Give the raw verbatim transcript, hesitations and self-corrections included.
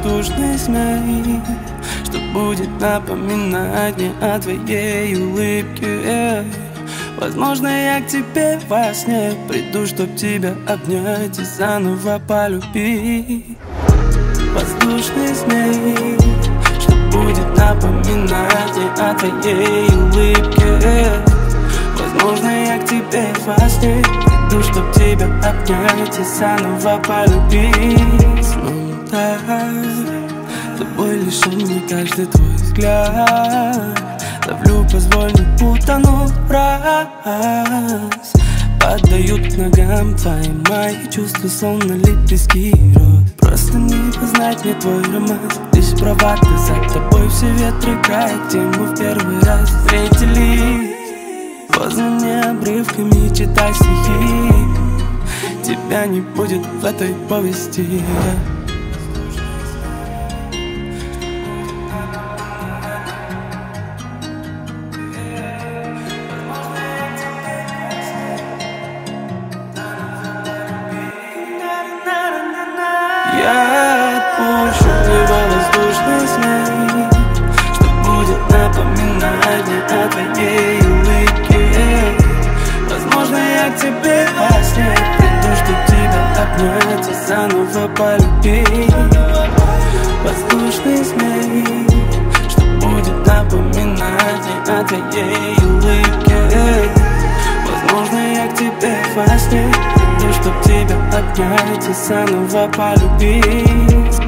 воздушный смех, что будет напоминать мне о твоей улыбке. Возможно, я к тебе во сне приду, чтоб тебя обнять и заново полюбить. Воздушный смех, что будет напоминать мне о твоей улыбке. Возможно, я к тебе во сне приду, чтоб тебя обнять и заново полюбить. Ну да, тобой лишен мне каждый твой взгляд. Ловлю, позволь не утонуть в раз. Поддают к ногам твои мои чувства, словно лепестки роз. Просто не познать мне твой романс. Лишь бравада, за тобой все ветры играют, где мы в первый раз встретились. Поздно мне обрывками читать стихи. Тебя не будет в этой повести. Я отпущу его воздушный смех, что будет напоминать мне о твоей улыбке. Возможно, я к тебе во сне приду, чтоб тебя обнять и заново полюбить. Воздушный смех, что будет напоминать мне о твоей улыбке. Возможно, я к тебе во сне приду, чтоб тебя обнять и заново полюбить.